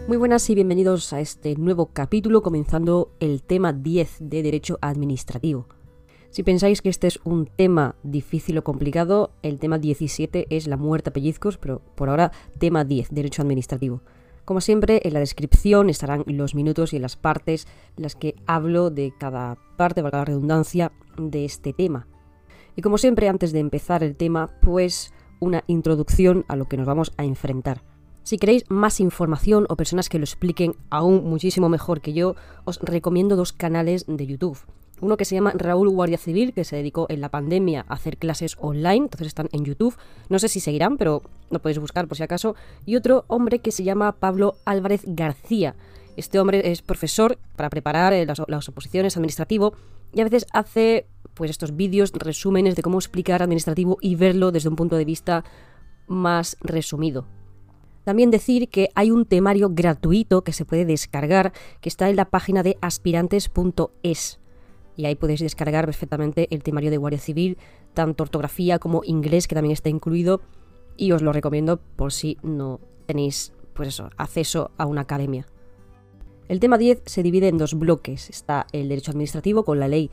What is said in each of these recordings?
Muy buenas y bienvenidos a este nuevo capítulo, comenzando el tema 10 de Derecho Administrativo. Si pensáis que este es un tema difícil o complicado, el tema 17 es la muerte a pellizcos, pero por ahora tema 10, Derecho Administrativo. Como siempre, en la descripción estarán los minutos y las partes en las que hablo de cada parte, valga la redundancia, de este tema. Y como siempre, antes de empezar el tema, pues una introducción a lo que nos vamos a enfrentar. Si queréis más información o personas que lo expliquen aún muchísimo mejor que yo, os recomiendo dos canales de YouTube. Uno que se llama Raúl Guardia Civil, que se dedicó en la pandemia a hacer clases online, entonces están en YouTube. No sé si seguirán, pero lo podéis buscar por si acaso. Y otro hombre que se llama Pablo Álvarez García. Este hombre es profesor para preparar las oposiciones administrativo y a veces hace pues estos vídeos, resúmenes de cómo explicar administrativo y verlo desde un punto de vista más resumido. También decir que hay un temario gratuito que se puede descargar, que está en la página de aspirantes.es. Y ahí podéis descargar perfectamente el temario de Guardia Civil, tanto ortografía como inglés, que también está incluido. Y os lo recomiendo por si no tenéis acceso a una academia. El tema 10 se divide en dos bloques. Está el derecho administrativo con la ley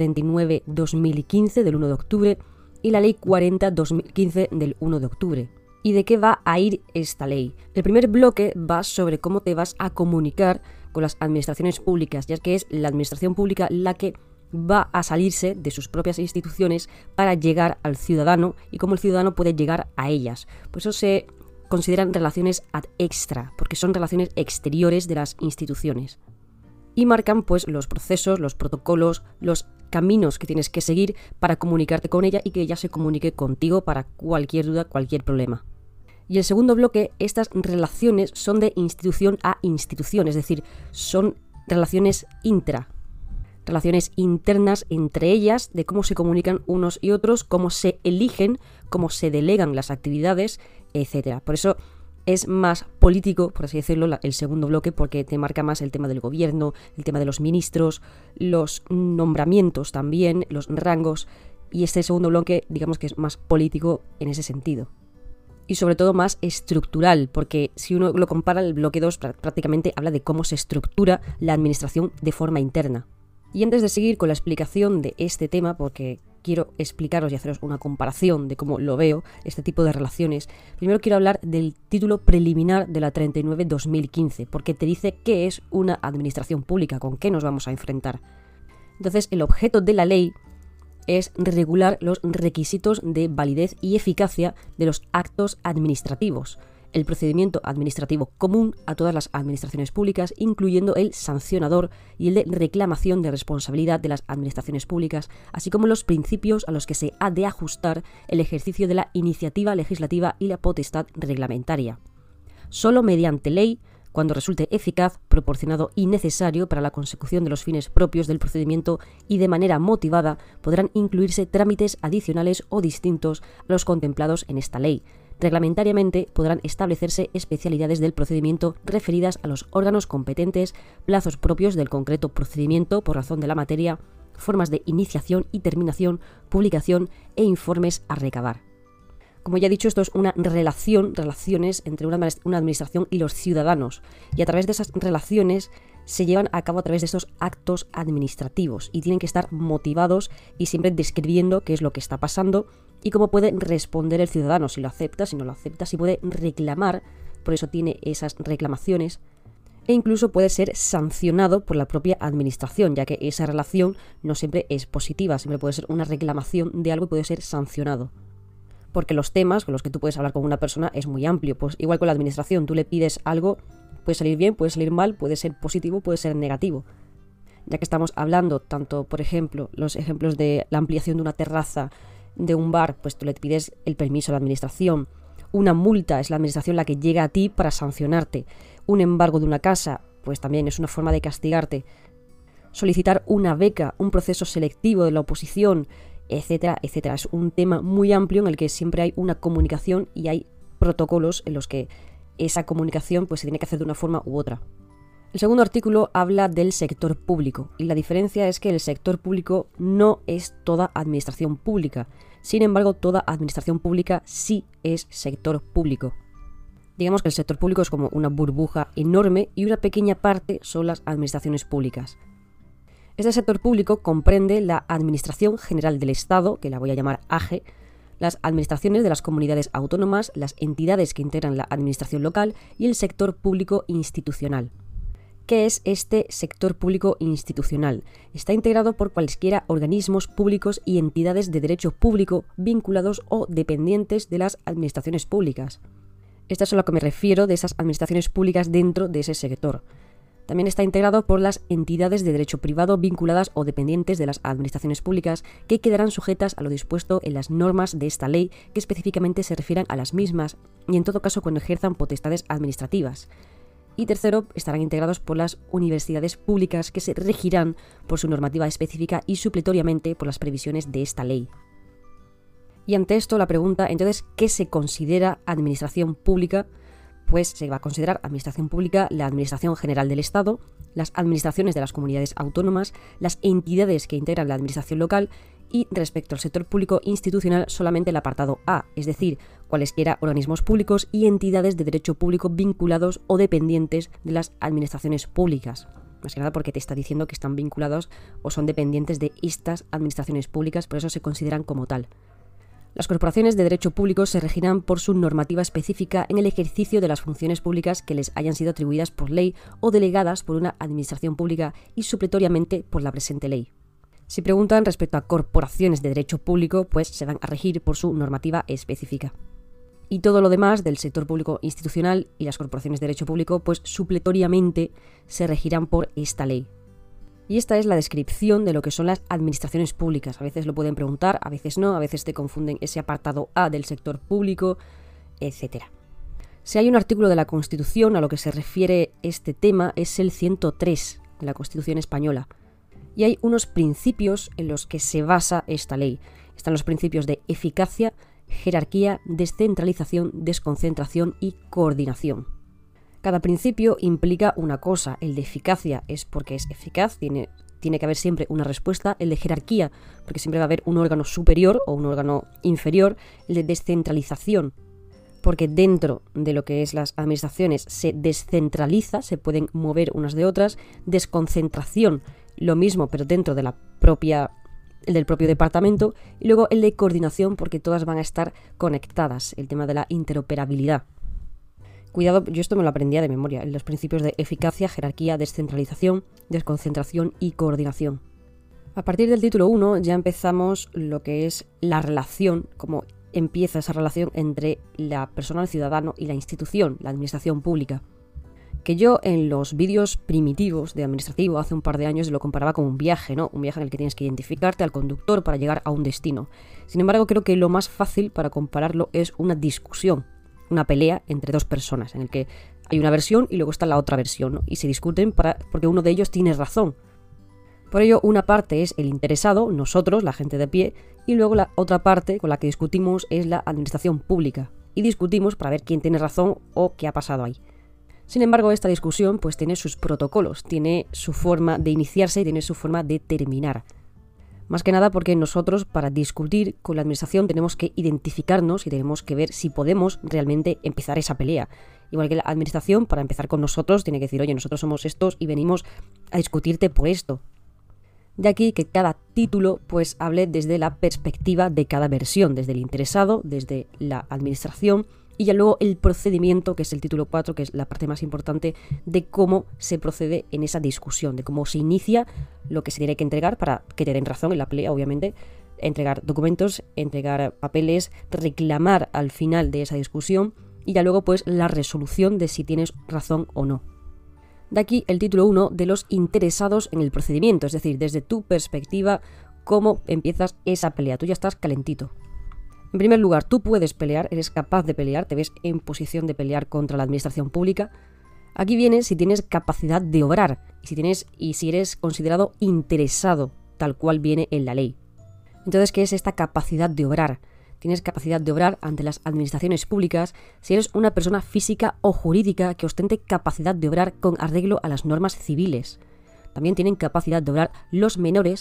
39/2015 del 1 de octubre y la ley 40/2015 del 1 de octubre. ¿Y de qué va a ir esta ley? El primer bloque va sobre cómo te vas a comunicar con las administraciones públicas, ya que es la administración pública la que va a salirse de sus propias instituciones para llegar al ciudadano y cómo el ciudadano puede llegar a ellas. Por eso se consideran relaciones ad extra, porque son relaciones exteriores de las instituciones. Y marcan pues los procesos, los protocolos, los caminos que tienes que seguir para comunicarte con ella y que ella se comunique contigo para cualquier duda, cualquier problema. Y el segundo bloque, estas relaciones son de institución a institución, es decir, son relaciones relaciones internas entre ellas, de cómo se comunican unos y otros, cómo se eligen, cómo se delegan las actividades, etc. Por eso es más político, por así decirlo, el segundo bloque, porque te marca más el tema del gobierno, el tema de los ministros, los nombramientos también, los rangos, y este segundo bloque, digamos que es más político en ese sentido. Y sobre todo más estructural, porque si uno lo compara, el bloque 2 prácticamente habla de cómo se estructura la administración de forma interna. Y antes de seguir con la explicación de este tema, porque quiero explicaros y haceros una comparación de cómo lo veo, este tipo de relaciones, primero quiero hablar del título preliminar de la 39/2015, porque te dice qué es una administración pública, con qué nos vamos a enfrentar. Entonces, el objeto de la ley es regular los requisitos de validez y eficacia de los actos administrativos, el procedimiento administrativo común a todas las administraciones públicas, incluyendo el sancionador y el de reclamación de responsabilidad de las administraciones públicas, así como los principios a los que se ha de ajustar el ejercicio de la iniciativa legislativa y la potestad reglamentaria. Solo mediante ley, cuando resulte eficaz, proporcionado y necesario para la consecución de los fines propios del procedimiento y de manera motivada, podrán incluirse trámites adicionales o distintos a los contemplados en esta ley. Reglamentariamente podrán establecerse especialidades del procedimiento referidas a los órganos competentes, plazos propios del concreto procedimiento por razón de la materia, formas de iniciación y terminación, publicación e informes a recabar. Como ya he dicho, esto es una relaciones entre una administración y los ciudadanos, y a través de esas relaciones se llevan a cabo a través de estos actos administrativos y tienen que estar motivados y siempre describiendo qué es lo que está pasando y cómo puede responder el ciudadano, si lo acepta, si no lo acepta, si puede reclamar, por eso tiene esas reclamaciones, e incluso puede ser sancionado por la propia administración, ya que esa relación no siempre es positiva, siempre puede ser una reclamación de algo y puede ser sancionado. Porque los temas con los que tú puedes hablar con una persona es muy amplio. Pues igual con la administración, tú le pides algo, puede salir bien, puede salir mal, puede ser positivo, puede ser negativo. Ya que estamos hablando tanto, por ejemplo, los ejemplos de la ampliación de una terraza, de un bar, pues tú le pides el permiso a la administración. Una multa es la administración la que llega a ti para sancionarte. Un embargo de una casa, pues también es una forma de castigarte. Solicitar una beca, un proceso selectivo de la oposición, etcétera, etcétera. Es un tema muy amplio en el que siempre hay una comunicación y hay protocolos en los que esa comunicación pues se tiene que hacer de una forma u otra. El segundo artículo habla del sector público y la diferencia es que el sector público no es toda administración pública. Sin embargo, toda administración pública sí es sector público. Digamos que el sector público es como una burbuja enorme y una pequeña parte son las administraciones públicas. Este sector público comprende la Administración General del Estado, que la voy a llamar AGE, las administraciones de las comunidades autónomas, las entidades que integran la administración local y el sector público institucional. ¿Qué es este sector público institucional? Está integrado por cualesquiera organismos públicos y entidades de derecho público vinculados o dependientes de las administraciones públicas. Esto es a lo que me refiero de esas administraciones públicas dentro de ese sector. También está integrado por las entidades de derecho privado vinculadas o dependientes de las administraciones públicas que quedarán sujetas a lo dispuesto en las normas de esta ley que específicamente se refieran a las mismas y en todo caso cuando ejerzan potestades administrativas. Y tercero, estarán integrados por las universidades públicas que se regirán por su normativa específica y supletoriamente por las previsiones de esta ley. Y ante esto la pregunta, entonces, ¿qué se considera administración pública? Pues se va a considerar administración pública la Administración General del Estado, las administraciones de las comunidades autónomas, las entidades que integran la administración local y respecto al sector público institucional solamente el apartado A, es decir, cualesquiera organismos públicos y entidades de derecho público vinculados o dependientes de las administraciones públicas. Más que nada porque te está diciendo que están vinculados o son dependientes de estas administraciones públicas, por eso se consideran como tal. Las corporaciones de derecho público se regirán por su normativa específica en el ejercicio de las funciones públicas que les hayan sido atribuidas por ley o delegadas por una administración pública y supletoriamente por la presente ley. Si preguntan respecto a corporaciones de derecho público, pues se van a regir por su normativa específica. Y todo lo demás del sector público institucional y las corporaciones de derecho público, pues supletoriamente se regirán por esta ley. Y esta es la descripción de lo que son las administraciones públicas. A veces lo pueden preguntar, a veces no, a veces te confunden ese apartado A del sector público, etc. Si hay un artículo de la Constitución a lo que se refiere este tema, es el 103 de la Constitución española. Y hay unos principios en los que se basa esta ley. Están los principios de eficacia, jerarquía, descentralización, desconcentración y coordinación. Cada principio implica una cosa. El de eficacia es porque es eficaz, tiene que haber siempre una respuesta. El de jerarquía, porque siempre va a haber un órgano superior o un órgano inferior. El de descentralización, porque dentro de lo que es las administraciones se descentraliza, se pueden mover unas de otras. Desconcentración, lo mismo, pero dentro de el del propio departamento. Y luego el de coordinación, porque todas van a estar conectadas, el tema de la interoperabilidad. Cuidado, yo esto me lo aprendía de memoria, los principios de eficacia, jerarquía, descentralización, desconcentración y coordinación. A partir del título 1 ya empezamos lo que es la relación, cómo empieza esa relación entre la persona, el ciudadano y la institución, la administración pública. Que yo en los vídeos primitivos de administrativo hace un par de años lo comparaba con un viaje, ¿no? Un viaje en el que tienes que identificarte al conductor para llegar a un destino. Sin embargo, creo que lo más fácil para compararlo es una discusión, una pelea entre dos personas, en el que hay una versión y luego está la otra versión, ¿no? Y se discuten porque uno de ellos tiene razón. Por ello, una parte es el interesado, nosotros, la gente de a pie, y luego la otra parte con la que discutimos es la administración pública. Y discutimos para ver quién tiene razón o qué ha pasado ahí. Sin embargo, esta discusión pues tiene sus protocolos, tiene su forma de iniciarse y tiene su forma de terminar. Más que nada porque nosotros para discutir con la administración tenemos que identificarnos y tenemos que ver si podemos realmente empezar esa pelea. Igual que la administración, para empezar con nosotros, tiene que decir, oye, nosotros somos estos y venimos a discutirte por esto. De aquí que cada título pues hable desde la perspectiva de cada versión, desde el interesado, desde la administración y ya luego el procedimiento, que es el título 4, que es la parte más importante de cómo se procede en esa discusión, de cómo se inicia lo que se tiene que entregar para que te den razón en la pelea, obviamente, entregar documentos, entregar papeles, reclamar al final de esa discusión y ya luego pues la resolución de si tienes razón o no. De aquí el título 1 de los interesados en el procedimiento, es decir, desde tu perspectiva, cómo empiezas esa pelea. Tú ya estás calentito. En primer lugar, tú puedes pelear, eres capaz de pelear, te ves en posición de pelear contra la administración pública. Aquí viene si tienes capacidad de obrar y si eres considerado interesado, tal cual viene en la ley. Entonces, ¿qué es esta capacidad de obrar? Tienes capacidad de obrar ante las administraciones públicas si eres una persona física o jurídica que ostente capacidad de obrar con arreglo a las normas civiles. También tienen capacidad de obrar los menores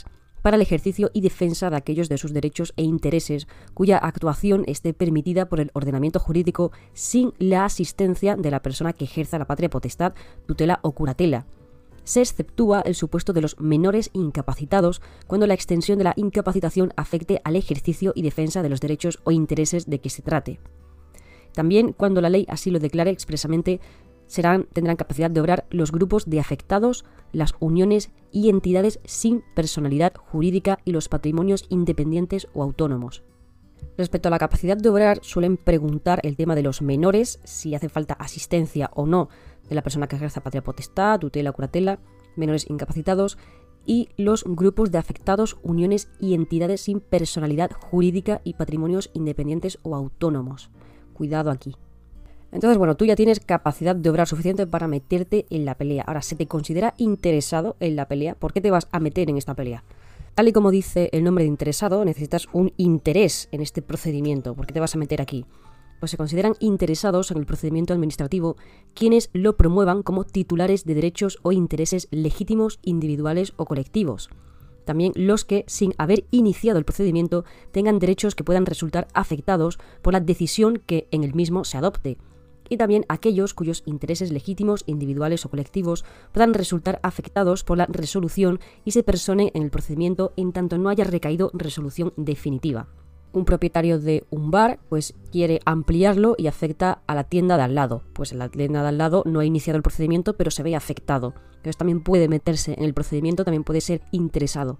para el ejercicio y defensa de aquellos de sus derechos e intereses cuya actuación esté permitida por el ordenamiento jurídico sin la asistencia de la persona que ejerza la patria potestad, tutela o curatela. Se exceptúa el supuesto de los menores incapacitados cuando la extensión de la incapacitación afecte al ejercicio y defensa de los derechos o intereses de que se trate. También, cuando la ley así lo declare expresamente, tendrán capacidad de obrar los grupos de afectados, las uniones y entidades sin personalidad jurídica y los patrimonios independientes o autónomos. Respecto a la capacidad de obrar, suelen preguntar el tema de los menores, si hace falta asistencia o no de la persona que ejerza patria potestad, tutela o curatela, menores incapacitados, y los grupos de afectados, uniones y entidades sin personalidad jurídica y patrimonios independientes o autónomos. Cuidado aquí. Entonces, bueno, tú ya tienes capacidad de obrar suficiente para meterte en la pelea. Ahora, ¿se te considera interesado en la pelea? ¿Por qué te vas a meter en esta pelea? Tal y como dice el nombre de interesado, necesitas un interés en este procedimiento. ¿Por qué te vas a meter aquí? Pues se consideran interesados en el procedimiento administrativo quienes lo promuevan como titulares de derechos o intereses legítimos, individuales o colectivos. También los que, sin haber iniciado el procedimiento, tengan derechos que puedan resultar afectados por la decisión que en el mismo se adopte. Y también aquellos cuyos intereses legítimos, individuales o colectivos puedan resultar afectados por la resolución y se persone en el procedimiento en tanto no haya recaído resolución definitiva. Un propietario de un bar pues quiere ampliarlo y afecta a la tienda de al lado. Pues en la tienda de al lado no ha iniciado el procedimiento, pero se ve afectado. Entonces también puede meterse en el procedimiento, también puede ser interesado.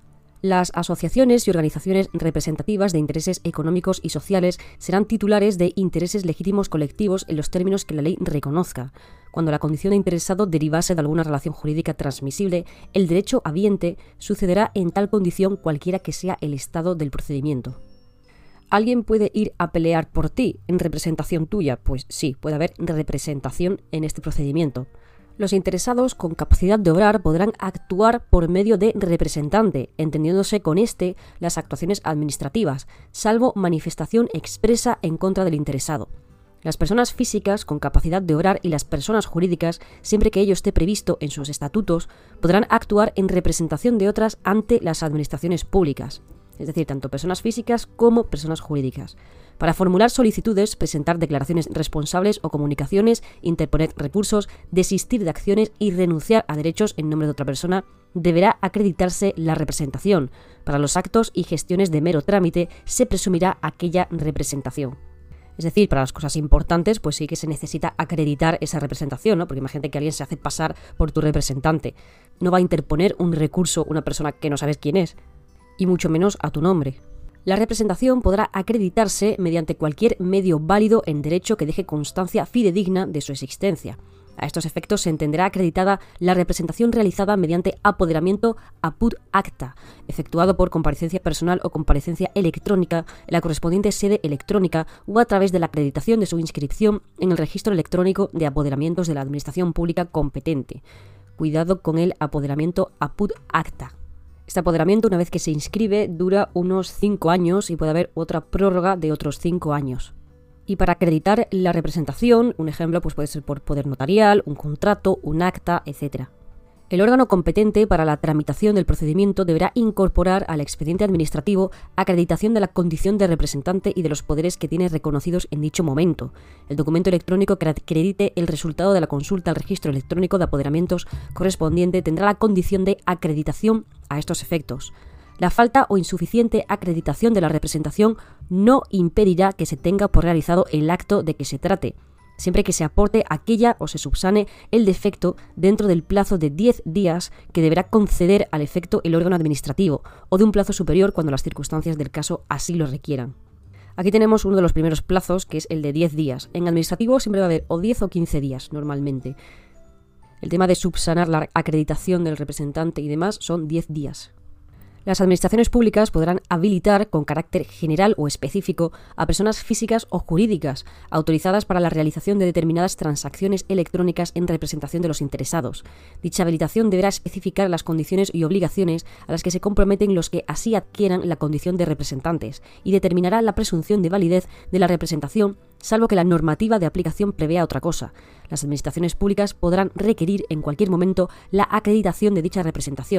Las asociaciones y organizaciones representativas de intereses económicos y sociales serán titulares de intereses legítimos colectivos en los términos que la ley reconozca. Cuando la condición de interesado derivase de alguna relación jurídica transmisible, el derecho habiente sucederá en tal condición cualquiera que sea el estado del procedimiento. ¿Alguien puede ir a pelear por ti en representación tuya? Pues sí, puede haber representación en este procedimiento. Los interesados con capacidad de obrar podrán actuar por medio de representante, entendiéndose con este las actuaciones administrativas, salvo manifestación expresa en contra del interesado. Las personas físicas con capacidad de obrar y las personas jurídicas, siempre que ello esté previsto en sus estatutos, podrán actuar en representación de otras ante las administraciones públicas. Es decir, tanto personas físicas como personas jurídicas. Para formular solicitudes, presentar declaraciones responsables o comunicaciones, interponer recursos, desistir de acciones y renunciar a derechos en nombre de otra persona, deberá acreditarse la representación. Para los actos y gestiones de mero trámite, se presumirá aquella representación. Es decir, para las cosas importantes, pues sí que se necesita acreditar esa representación, ¿no? Porque imagínate que alguien se hace pasar por tu representante. No va a interponer un recurso una persona que no sabes quién es, y mucho menos a tu nombre. La representación podrá acreditarse mediante cualquier medio válido en derecho que deje constancia fidedigna de su existencia. A estos efectos se entenderá acreditada la representación realizada mediante apoderamiento apud acta, efectuado por comparecencia personal o comparecencia electrónica en la correspondiente sede electrónica o a través de la acreditación de su inscripción en el registro electrónico de apoderamientos de la administración pública competente. Cuidado con el apoderamiento apud acta. Este apoderamiento, una vez que se inscribe, dura unos 5 años y puede haber otra prórroga de otros 5 años. Y para acreditar la representación, un ejemplo pues puede ser por poder notarial, un contrato, un acta, etc. El órgano competente para la tramitación del procedimiento deberá incorporar al expediente administrativo acreditación de la condición de representante y de los poderes que tiene reconocidos en dicho momento. El documento electrónico que acredite el resultado de la consulta al registro electrónico de apoderamientos correspondiente tendrá la condición de acreditación a estos efectos. La falta o insuficiente acreditación de la representación no impedirá que se tenga por realizado el acto de que se trate, siempre que se aporte aquella o se subsane el defecto dentro del plazo de 10 días que deberá conceder al efecto el órgano administrativo, o de un plazo superior cuando las circunstancias del caso así lo requieran. Aquí tenemos uno de los primeros plazos, que es el de 10 días. En administrativo siempre va a haber o 10 o 15 días, normalmente. El tema de subsanar la acreditación del representante y demás son 10 días. Las administraciones públicas podrán habilitar con carácter general o específico a personas físicas o jurídicas autorizadas para la realización de determinadas transacciones electrónicas en representación de los interesados. Dicha habilitación deberá especificar las condiciones y obligaciones a las que se comprometen los que así adquieran la condición de representantes y determinará la presunción de validez de la representación, salvo que la normativa de aplicación prevea otra cosa. Las administraciones públicas podrán requerir en cualquier momento la acreditación de dicha representación.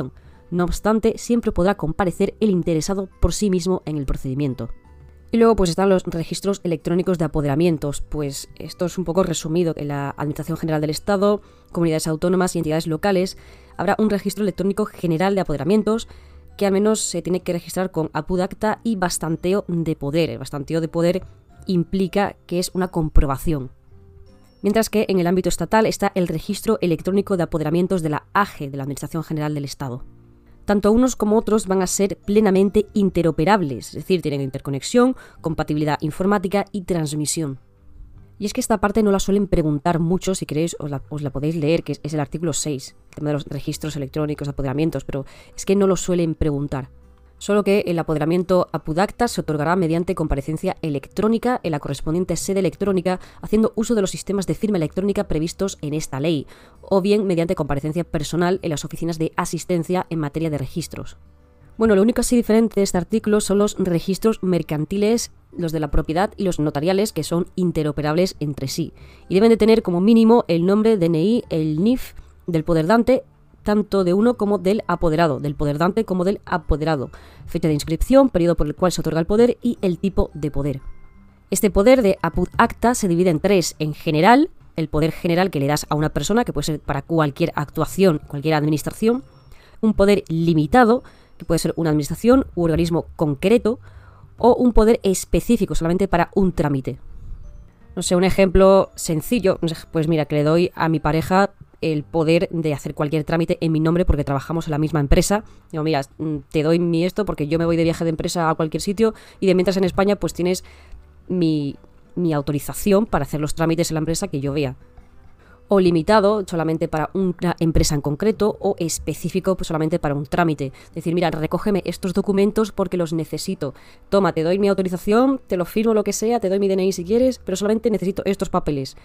No obstante, siempre podrá comparecer el interesado por sí mismo en el procedimiento. Y luego pues están los registros electrónicos de apoderamientos, pues esto es un poco resumido. En la Administración General del Estado, comunidades autónomas y entidades locales habrá un registro electrónico general de apoderamientos que al menos se tiene que registrar con apud acta y bastanteo de poder. El bastanteo de poder implica que es una comprobación. Mientras que en el ámbito estatal está el registro electrónico de apoderamientos de la AGE, de la Administración General del Estado. Tanto unos como otros van a ser plenamente interoperables, es decir, tienen interconexión, compatibilidad informática y transmisión. Y es que esta parte no la suelen preguntar mucho, si queréis os la podéis leer, que es el artículo 6, el tema de los registros electrónicos de apoderamientos, pero es que no lo suelen preguntar. Solo que el apoderamiento apud acta se otorgará mediante comparecencia electrónica en la correspondiente sede electrónica, haciendo uso de los sistemas de firma electrónica previstos en esta ley, o bien mediante comparecencia personal en las oficinas de asistencia en materia de registros. Bueno, lo único así diferente de este artículo son los registros mercantiles, los de la propiedad y los notariales, que son interoperables entre sí, y deben de tener como mínimo el nombre, DNI, el NIF del poderdante, tanto de uno como del apoderado, del poderdante como del apoderado, fecha de inscripción, periodo por el cual se otorga el poder y el tipo de poder. Este poder de apud acta se divide en tres: en general, el poder general que le das a una persona, que puede ser para cualquier actuación, cualquier administración; un poder limitado, que puede ser una administración u organismo concreto; o un poder específico, solamente para un trámite. No sé, un ejemplo sencillo, pues mira, que le doy a mi pareja el poder de hacer cualquier trámite en mi nombre porque trabajamos en la misma empresa. Digo, mira, te doy mi esto porque yo me voy de viaje de empresa a cualquier sitio y de mientras en España pues tienes mi autorización para hacer los trámites en la empresa que yo vea. O limitado, solamente para una empresa en concreto, o específico, pues solamente para un trámite. Decir, mira, recógeme estos documentos porque los necesito. Toma, te doy mi autorización, te lo firmo, lo que sea, te doy mi DNI si quieres, pero solamente necesito estos papeles.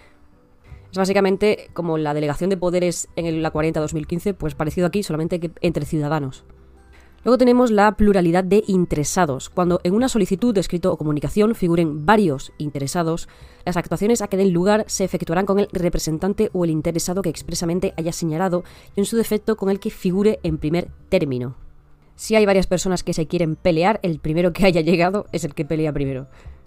Es básicamente como la delegación de poderes en la 40-2015, pues parecido aquí, solamente que entre ciudadanos. Luego tenemos la pluralidad de interesados. Cuando en una solicitud de escrito o comunicación figuren varios interesados, las actuaciones a que den lugar se efectuarán con el representante o el interesado que expresamente haya señalado y en su defecto con el que figure en primer término. Si hay varias personas que se quieren pelear, el primero que haya llegado es el que pelea primero.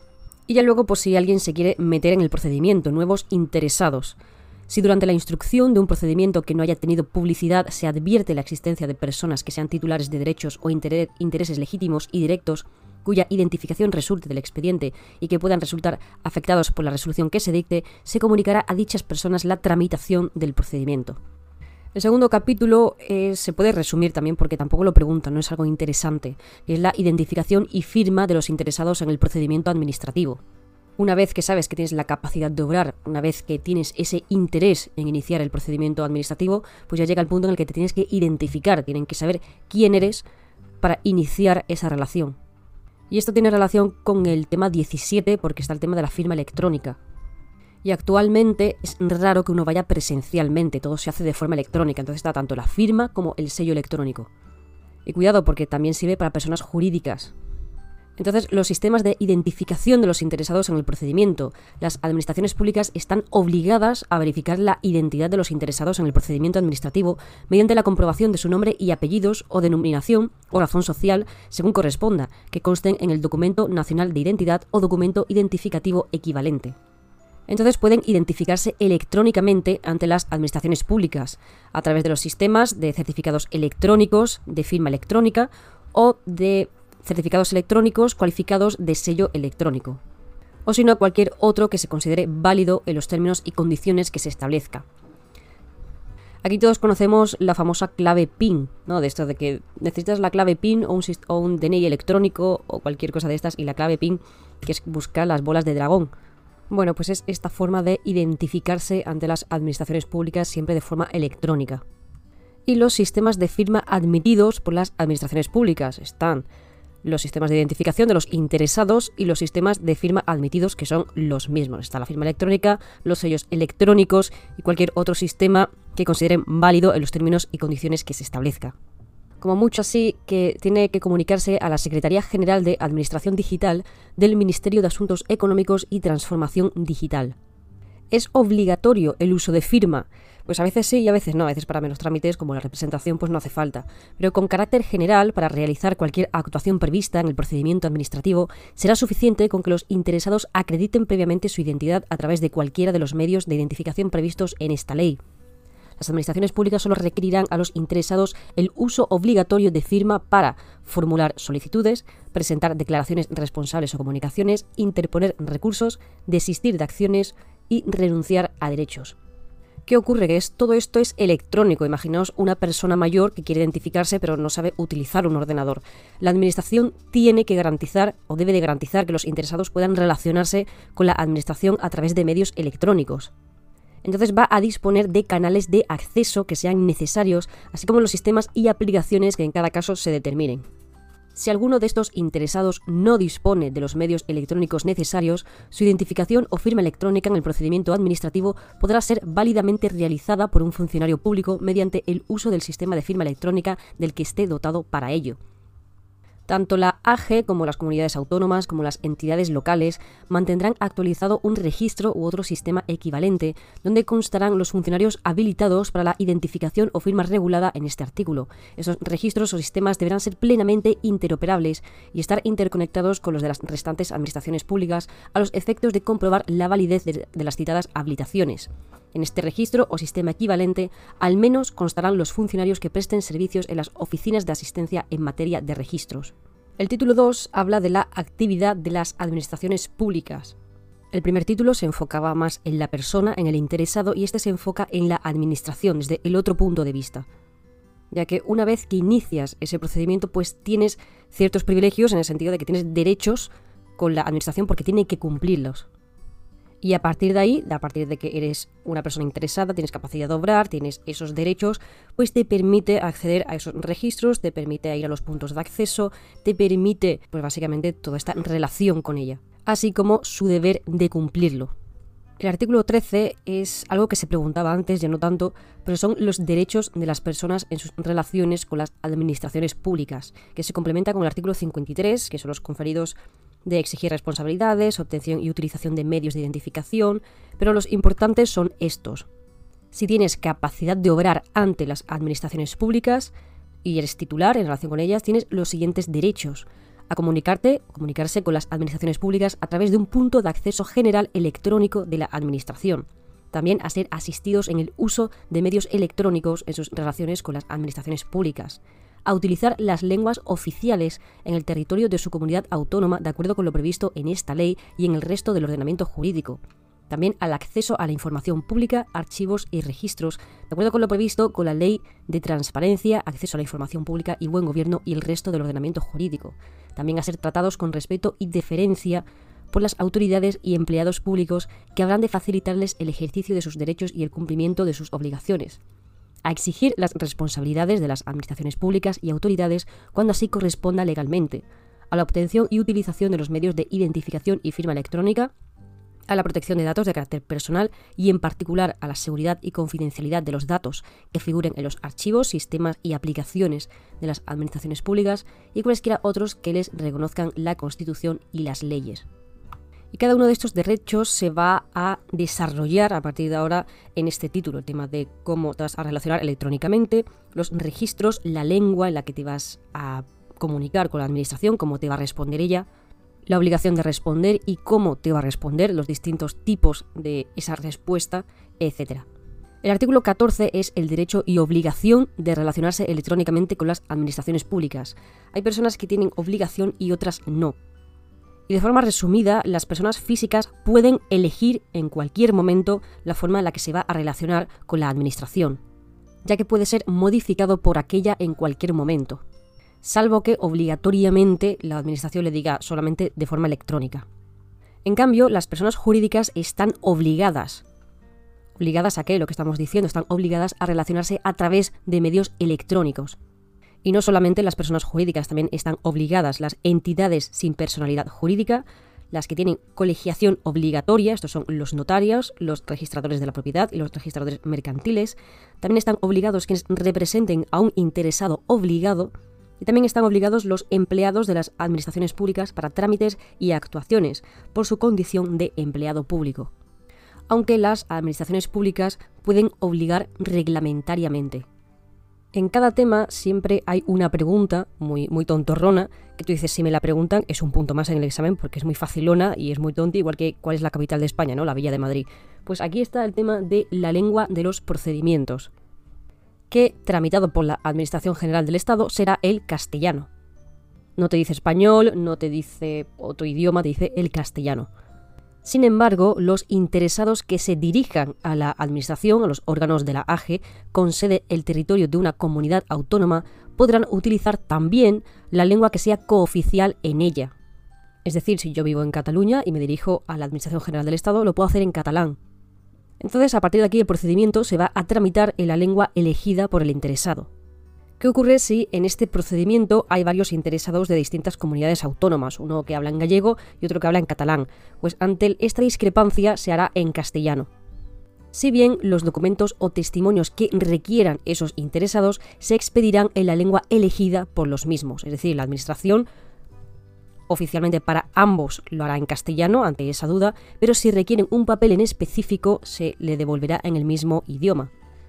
Y ya luego, pues si alguien se quiere meter en el procedimiento, nuevos interesados. Si durante la instrucción de un procedimiento que no haya tenido publicidad se advierte la existencia de personas que sean titulares de derechos o intereses legítimos y directos, cuya identificación resulte del expediente y que puedan resultar afectados por la resolución que se dicte, se comunicará a dichas personas la tramitación del procedimiento. El segundo capítulo se puede resumir también porque tampoco lo preguntan, no es algo interesante, que es la identificación y firma de los interesados en el procedimiento administrativo. Una vez que sabes que tienes la capacidad de obrar, una vez que tienes ese interés en iniciar el procedimiento administrativo, pues ya llega el punto en el que te tienes que identificar, tienen que saber quién eres para iniciar esa relación. Y esto tiene relación con el tema 17 porque está el tema de la firma electrónica. Y actualmente es raro que uno vaya presencialmente, todo se hace de forma electrónica, entonces está tanto la firma como el sello electrónico. Y cuidado porque también sirve para personas jurídicas. Entonces, los sistemas de identificación de los interesados en el procedimiento. Las administraciones públicas están obligadas a verificar la identidad de los interesados en el procedimiento administrativo mediante la comprobación de su nombre y apellidos o denominación o razón social, según corresponda, que consten en el Documento Nacional de Identidad o documento identificativo equivalente. Entonces pueden identificarse electrónicamente ante las administraciones públicas a través de los sistemas de certificados electrónicos, de firma electrónica o de certificados electrónicos cualificados de sello electrónico, o si no cualquier otro que se considere válido en los términos y condiciones que se establezca. Aquí todos conocemos la famosa clave PIN, ¿no? De esto de que necesitas la clave PIN o un DNI electrónico o cualquier cosa de estas, y la clave PIN, que es buscar las bolas de dragón. Bueno, pues es esta forma de identificarse ante las administraciones públicas siempre de forma electrónica. Y los sistemas de firma admitidos por las administraciones públicas están los sistemas de identificación de los interesados y los sistemas de firma admitidos, que son los mismos. Está la firma electrónica, los sellos electrónicos y cualquier otro sistema que consideren válido en los términos y condiciones que se establezca. Como mucho así que tiene que comunicarse a la Secretaría General de Administración Digital del Ministerio de Asuntos Económicos y Transformación Digital. Es obligatorio el uso de firma, Pues a veces sí y a veces no, a veces para menos trámites como la representación pues no hace falta. Pero con carácter general, para realizar cualquier actuación prevista en el procedimiento administrativo, será suficiente con que los interesados acrediten previamente su identidad a través de cualquiera de los medios de identificación previstos en esta ley. Las administraciones públicas solo requerirán a los interesados el uso obligatorio de firma para formular solicitudes, presentar declaraciones responsables o comunicaciones, interponer recursos, desistir de acciones y renunciar a derechos. ¿Qué ocurre? Que todo esto es electrónico. Imaginaos una persona mayor que quiere identificarse pero no sabe utilizar un ordenador. La administración tiene que garantizar o debe de garantizar que los interesados puedan relacionarse con la administración a través de medios electrónicos. Entonces va a disponer de canales de acceso que sean necesarios, así como los sistemas y aplicaciones que en cada caso se determinen. Si alguno de estos interesados no dispone de los medios electrónicos necesarios, su identificación o firma electrónica en el procedimiento administrativo podrá ser válidamente realizada por un funcionario público mediante el uso del sistema de firma electrónica del que esté dotado para ello. Tanto la AG como las comunidades autónomas como las entidades locales mantendrán actualizado un registro u otro sistema equivalente donde constarán los funcionarios habilitados para la identificación o firma regulada en este artículo. Esos registros o sistemas deberán ser plenamente interoperables y estar interconectados con los de las restantes administraciones públicas a los efectos de comprobar la validez de las citadas habilitaciones. En este registro o sistema equivalente, al menos constarán los funcionarios que presten servicios en las oficinas de asistencia en materia de registros. El título 2 habla de la actividad de las administraciones públicas. El primer título se enfocaba más en la persona, en el interesado, y este se enfoca en la administración, desde el otro punto de vista. Ya que una vez que inicias ese procedimiento, pues tienes ciertos privilegios en el sentido de que tienes derechos con la administración porque tiene que cumplirlos. Y a partir de ahí, a partir de que eres una persona interesada, tienes capacidad de obrar, tienes esos derechos, pues te permite acceder a esos registros, te permite ir a los puntos de acceso, te permite, pues básicamente, toda esta relación con ella, así como su deber de cumplirlo. El artículo 13 es algo que se preguntaba antes, ya no tanto, pero son los derechos de las personas en sus relaciones con las administraciones públicas, que se complementa con el artículo 53, que son los conferidos de exigir responsabilidades, obtención y utilización de medios de identificación, pero los importantes son estos. Si tienes capacidad de obrar ante las administraciones públicas y eres titular en relación con ellas, tienes los siguientes derechos: a comunicarse con las administraciones públicas a través de un punto de acceso general electrónico de la administración. También a ser asistidos en el uso de medios electrónicos en sus relaciones con las administraciones públicas. A utilizar las lenguas oficiales en el territorio de su comunidad autónoma de acuerdo con lo previsto en esta ley y en el resto del ordenamiento jurídico. También al acceso a la información pública, archivos y registros, de acuerdo con lo previsto con la Ley de Transparencia, Acceso a la Información Pública y Buen Gobierno y el resto del ordenamiento jurídico. También a ser tratados con respeto y deferencia por las autoridades y empleados públicos que habrán de facilitarles el ejercicio de sus derechos y el cumplimiento de sus obligaciones. A exigir las responsabilidades de las administraciones públicas y autoridades cuando así corresponda legalmente, a la obtención y utilización de los medios de identificación y firma electrónica, a la protección de datos de carácter personal y en particular a la seguridad y confidencialidad de los datos que figuren en los archivos, sistemas y aplicaciones de las administraciones públicas y cualesquiera otros que les reconozcan la Constitución y las leyes. Y cada uno de estos derechos se va a desarrollar a partir de ahora en este título, el tema de cómo te vas a relacionar electrónicamente, los registros, la lengua en la que te vas a comunicar con la administración, cómo te va a responder ella, la obligación de responder y cómo te va a responder, los distintos tipos de esa respuesta, etc. El artículo 14 es el derecho y obligación de relacionarse electrónicamente con las administraciones públicas. Hay personas que tienen obligación y otras no. Y de forma resumida, las personas físicas pueden elegir en cualquier momento la forma en la que se va a relacionar con la administración, ya que puede ser modificado por aquella en cualquier momento, salvo que obligatoriamente la administración le diga solamente de forma electrónica. En cambio, las personas jurídicas están obligadas. ¿Obligadas a qué? Lo que estamos diciendo, están obligadas a relacionarse a través de medios electrónicos. Y no solamente las personas jurídicas, también están obligadas las entidades sin personalidad jurídica, las que tienen colegiación obligatoria, estos son los notarios, los registradores de la propiedad y los registradores mercantiles. También están obligados quienes representen a un interesado obligado y también están obligados los empleados de las administraciones públicas para trámites y actuaciones por su condición de empleado público. aunque las administraciones públicas pueden obligar reglamentariamente. En cada tema siempre hay una pregunta muy tontorrona, que tú dices, si me la preguntan es un punto más en el examen porque es muy facilona y es muy tonta, igual que cuál es la capital de España, ¿no? La Villa de Madrid. Pues aquí está el tema de la lengua de los procedimientos, que tramitado por la Administración General del Estado será el castellano. No te dice español, no te dice otro idioma, te dice el castellano. Sin embargo, los interesados que se dirijan a la administración, a los órganos de la AGE, con sede en el territorio de una comunidad autónoma, podrán utilizar también la lengua que sea cooficial en ella. Es decir, si yo vivo en Cataluña y me dirijo a la Administración General del Estado, lo puedo hacer en catalán. Entonces, a partir de aquí, el procedimiento se va a tramitar en la lengua elegida por el interesado. ¿Qué ocurre si en este procedimiento hay varios interesados de distintas comunidades autónomas, uno que habla en gallego y otro que habla en catalán? Pues ante esta discrepancia se hará en castellano. Si bien los documentos o testimonios que requieran esos interesados se expedirán en la lengua elegida por los mismos, es decir, la administración oficialmente para ambos lo hará en castellano ante esa duda, pero si requieren un papel en específico se le devolverá en el mismo idioma.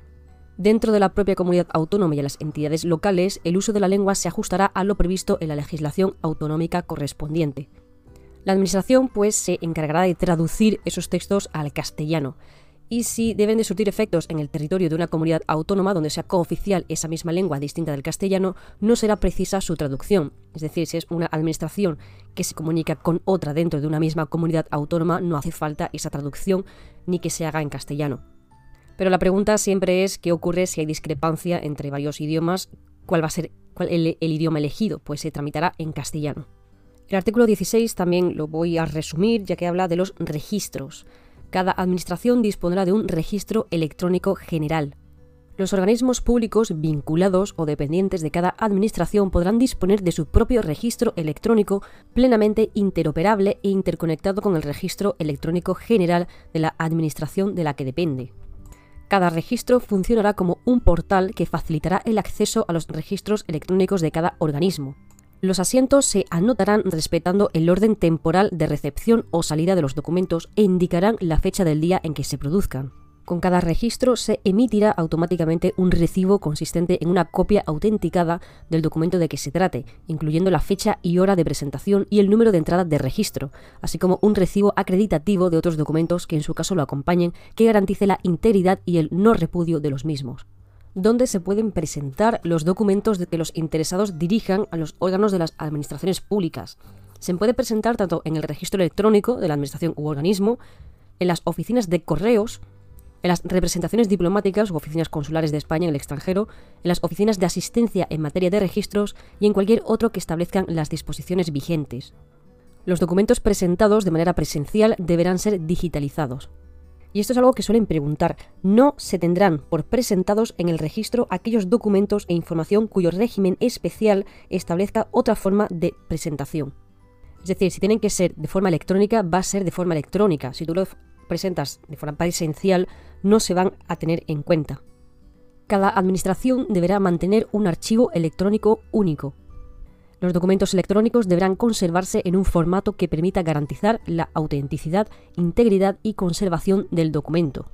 Dentro de la propia comunidad autónoma y a las entidades locales, el uso de la lengua se ajustará a lo previsto en la legislación autonómica correspondiente. La administración, pues, se encargará de traducir esos textos al castellano. Y si deben de surtir efectos en el territorio de una comunidad autónoma donde sea cooficial esa misma lengua distinta del castellano, no será precisa su traducción. Es decir, si es una administración que se comunica con otra dentro de una misma comunidad autónoma, no hace falta esa traducción ni que se haga en castellano. Pero la pregunta siempre es qué ocurre si hay discrepancia entre varios idiomas, cuál va a ser el idioma elegido, pues se tramitará en castellano. El artículo 16 también lo voy a resumir, ya que habla de los registros. Cada administración dispondrá de un registro electrónico general. Los organismos públicos vinculados o dependientes de cada administración podrán disponer de su propio registro electrónico plenamente interoperable e interconectado con el registro electrónico general de la administración de la que depende. Cada registro funcionará como un portal que facilitará el acceso a los registros electrónicos de cada organismo. Los asientos se anotarán respetando el orden temporal de recepción o salida de los documentos e indicarán la fecha del día en que se produzcan. Con cada registro se emitirá automáticamente un recibo consistente en una copia autenticada del documento de que se trate, incluyendo la fecha y hora de presentación y el número de entrada de registro, así como un recibo acreditativo de otros documentos que en su caso lo acompañen, que garantice la integridad y el no repudio de los mismos. Donde se pueden presentar los documentos de que los interesados dirijan a los órganos de las administraciones públicas. Se puede presentar tanto en el registro electrónico de la administración u organismo, en las oficinas de correos, en las representaciones diplomáticas u oficinas consulares de España en el extranjero, en las oficinas de asistencia en materia de registros y en cualquier otro que establezcan las disposiciones vigentes. Los documentos presentados de manera presencial deberán ser digitalizados. Y esto es algo que suelen preguntar. No se tendrán por presentados en el registro aquellos documentos e información cuyo régimen especial establezca otra forma de presentación. Es decir, si tienen que ser de forma electrónica, va a ser de forma electrónica. Si tú lo presentas de forma presencial, no se van a tener en cuenta. Cada administración deberá mantener un archivo electrónico único. Los documentos electrónicos deberán conservarse en un formato que permita garantizar la autenticidad, integridad y conservación del documento,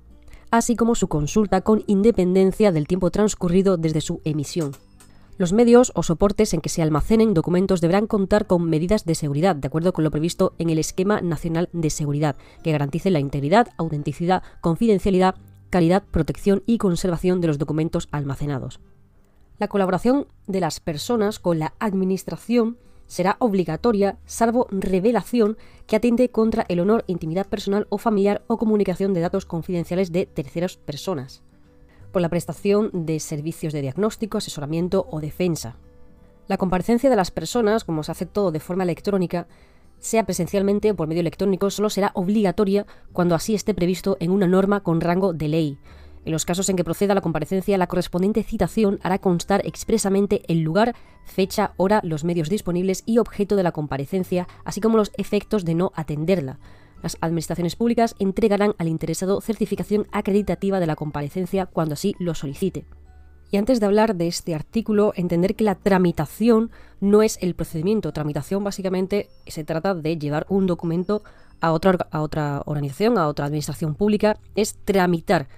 así como su consulta con independencia del tiempo transcurrido desde su emisión. Los medios o soportes en que se almacenen documentos deberán contar con medidas de seguridad, de acuerdo con lo previsto en el Esquema Nacional de Seguridad, que garantice la integridad, autenticidad, confidencialidad, calidad, protección y conservación de los documentos almacenados. La colaboración de las personas con la administración será obligatoria, salvo revelación que atente contra el honor, intimidad personal o familiar o comunicación de datos confidenciales de terceras personas, por la prestación de servicios de diagnóstico, asesoramiento o defensa. La comparecencia de las personas, como se hace todo de forma electrónica, sea presencialmente o por medio electrónico, solo será obligatoria cuando así esté previsto en una norma con rango de ley. En los casos en que proceda la comparecencia, la correspondiente citación hará constar expresamente el lugar, fecha, hora, los medios disponibles y objeto de la comparecencia, así como los efectos de no atenderla. Las administraciones públicas entregarán al interesado certificación acreditativa de la comparecencia cuando así lo solicite. Y antes de hablar de este artículo, entender que la tramitación no es el procedimiento. Tramitación básicamente se trata de llevar un documento a otra organización, a otra administración pública, es tramitar,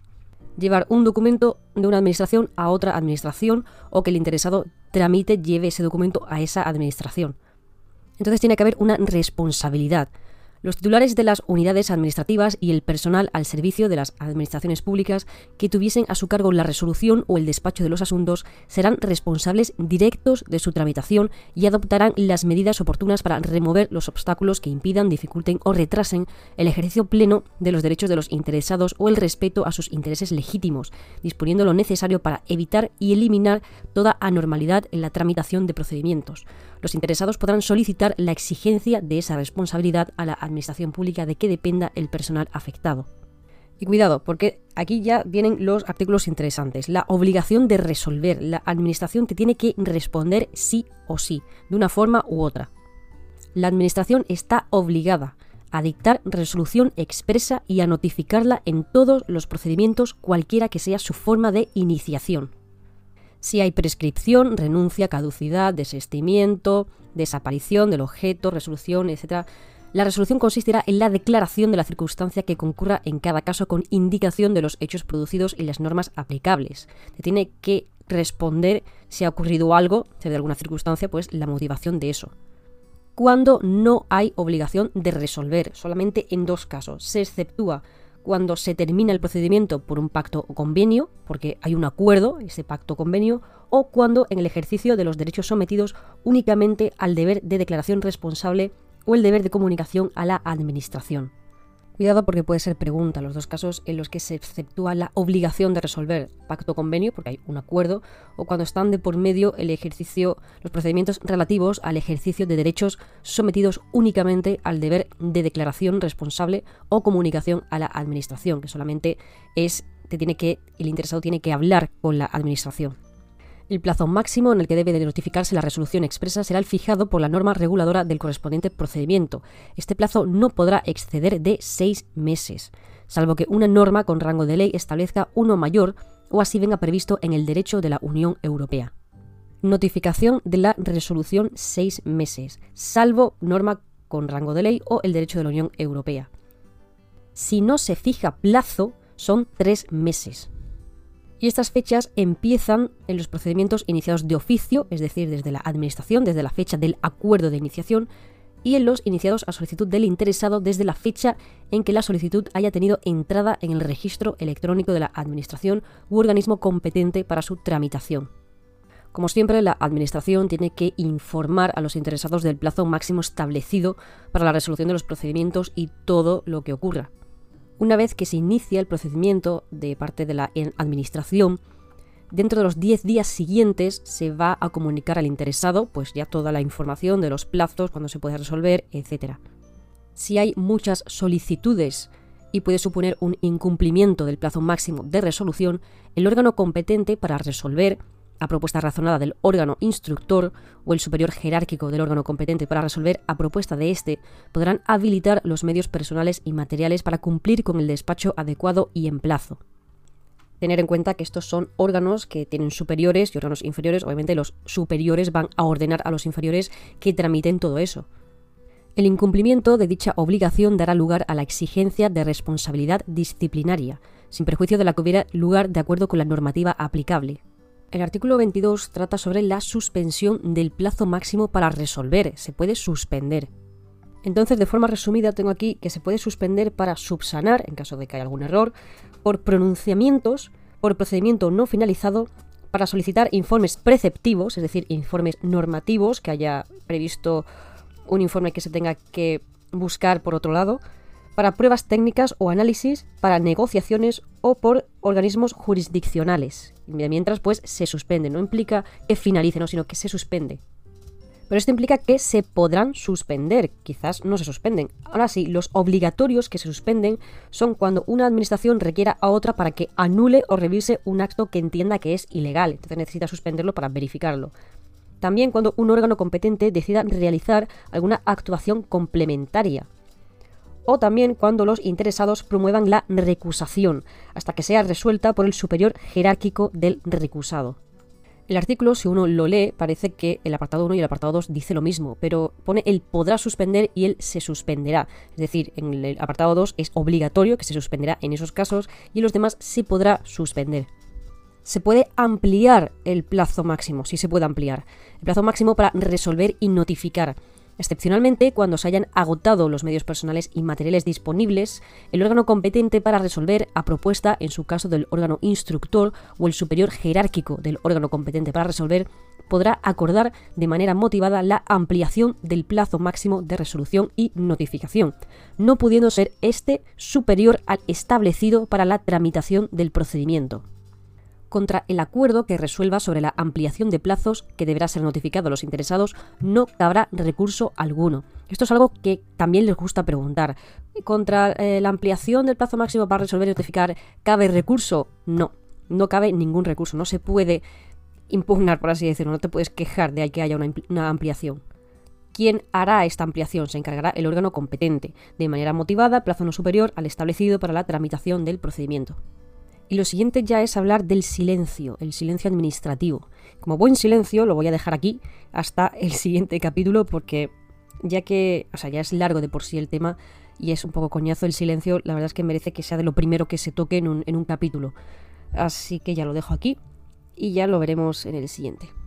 llevar un documento de una administración a otra administración o que el interesado tramite, lleve ese documento a esa administración. Entonces tiene que haber una responsabilidad. Los titulares de las unidades administrativas y el personal al servicio de las administraciones públicas que tuviesen a su cargo la resolución o el despacho de los asuntos serán responsables directos de su tramitación y adoptarán las medidas oportunas para remover los obstáculos que impidan, dificulten o retrasen el ejercicio pleno de los derechos de los interesados o el respeto a sus intereses legítimos, disponiendo lo necesario para evitar y eliminar toda anormalidad en la tramitación de procedimientos. Los interesados podrán solicitar la exigencia de esa responsabilidad a la administración pública de que dependa el personal afectado. Y cuidado, porque aquí ya vienen los artículos interesantes. La obligación de resolver. La administración te tiene que responder sí o sí, de una forma u otra. La administración está obligada a dictar resolución expresa y a notificarla en todos los procedimientos, cualquiera que sea su forma de iniciación. Si hay prescripción, renuncia, caducidad, desistimiento, desaparición del objeto, resolución, etc., la resolución consistirá en la declaración de la circunstancia que concurra en cada caso con indicación de los hechos producidos y las normas aplicables. Te tiene que responder si ha ocurrido algo, si hay alguna circunstancia, pues la motivación de eso. Cuando no hay obligación de resolver, solamente en dos casos, se exceptúa cuando se termina el procedimiento por un pacto o convenio, porque hay un acuerdo, ese pacto o convenio, o cuando en el ejercicio de los derechos sometidos únicamente al deber de declaración responsable o el deber de comunicación a la administración. Cuidado porque puede ser pregunta los dos casos en los que se exceptúa la obligación de resolver pacto o convenio, porque hay un acuerdo, o cuando están de por medio los procedimientos relativos al ejercicio de derechos sometidos únicamente al deber de declaración responsable o comunicación a la administración, que solamente el interesado tiene que hablar con la administración. El plazo máximo en el que debe de notificarse la resolución expresa será el fijado por la norma reguladora del correspondiente procedimiento. Este plazo no podrá exceder de 6 meses, salvo que una norma con rango de ley establezca uno mayor o así venga previsto en el derecho de la Unión Europea. Notificación de la resolución 6 meses, salvo norma con rango de ley o el derecho de la Unión Europea. Si no se fija plazo, son 3 meses. Y estas fechas empiezan en los procedimientos iniciados de oficio, es decir, desde la administración, desde la fecha del acuerdo de iniciación, y en los iniciados a solicitud del interesado desde la fecha en que la solicitud haya tenido entrada en el registro electrónico de la administración u organismo competente para su tramitación. Como siempre, la administración tiene que informar a los interesados del plazo máximo establecido para la resolución de los procedimientos y todo lo que ocurra. Una vez que se inicia el procedimiento de parte de la administración, dentro de los 10 días siguientes se va a comunicar al interesado pues ya toda la información de los plazos, cuándo se puede resolver, etc. Si hay muchas solicitudes y puede suponer un incumplimiento del plazo máximo de resolución, el órgano competente para resolver, a propuesta razonada del órgano instructor o el superior jerárquico del órgano competente para resolver a propuesta de éste, podrán habilitar los medios personales y materiales para cumplir con el despacho adecuado y en plazo. Tener en cuenta que estos son órganos que tienen superiores y órganos inferiores. Obviamente los superiores van a ordenar a los inferiores que tramiten todo eso. El incumplimiento de dicha obligación dará lugar a la exigencia de responsabilidad disciplinaria, sin perjuicio de la que hubiera lugar de acuerdo con la normativa aplicable. El artículo 22 trata sobre la suspensión del plazo máximo para resolver. Se puede suspender. Entonces, de forma resumida, tengo aquí que se puede suspender para subsanar, en caso de que haya algún error, por pronunciamientos, por procedimiento no finalizado, para solicitar informes preceptivos, es decir, informes normativos, que haya previsto un informe que se tenga que buscar por otro lado, para pruebas técnicas o análisis, para negociaciones o por organismos jurisdiccionales. Mientras, pues, se suspende. No implica que finalice, no, sino que se suspende. Pero esto implica que se podrán suspender, quizás no se suspenden. Ahora sí, los obligatorios que se suspenden son cuando una administración requiera a otra para que anule o revise un acto que entienda que es ilegal. Entonces necesita suspenderlo para verificarlo. También cuando un órgano competente decida realizar alguna actuación complementaria. O también cuando los interesados promuevan la recusación, hasta que sea resuelta por el superior jerárquico del recusado. El artículo, si uno lo lee, parece que el apartado 1 y el apartado 2 dice lo mismo, pero pone el podrá suspender y el se suspenderá. Es decir, en el apartado 2 es obligatorio que se suspenderá en esos casos y en los demás se podrá suspender. Se puede ampliar el plazo máximo, sí se puede ampliar. El plazo máximo para resolver y notificar. Excepcionalmente, cuando se hayan agotado los medios personales y materiales disponibles, el órgano competente para resolver, a propuesta, en su caso del órgano instructor o el superior jerárquico del órgano competente para resolver, podrá acordar de manera motivada la ampliación del plazo máximo de resolución y notificación, no pudiendo ser este superior al establecido para la tramitación del procedimiento. Contra el acuerdo que resuelva sobre la ampliación de plazos que deberá ser notificado a los interesados no cabrá recurso alguno. Esto es algo que también les gusta preguntar. ¿Contra la ampliación del plazo máximo para resolver y notificar cabe recurso? No, no cabe ningún recurso. No se puede impugnar, por así decirlo. No te puedes quejar de que haya una ampliación. ¿Quién hará esta ampliación? Se encargará el órgano competente, de manera motivada, plazo no superior al establecido para la tramitación del procedimiento. Y lo siguiente ya es hablar del silencio, el silencio administrativo. Como buen silencio lo voy a dejar aquí hasta el siguiente capítulo porque ya es largo de por sí el tema y es un poco coñazo el silencio, la verdad es que merece que sea de lo primero que se toque en un capítulo. Así que ya lo dejo aquí y ya lo veremos en el siguiente.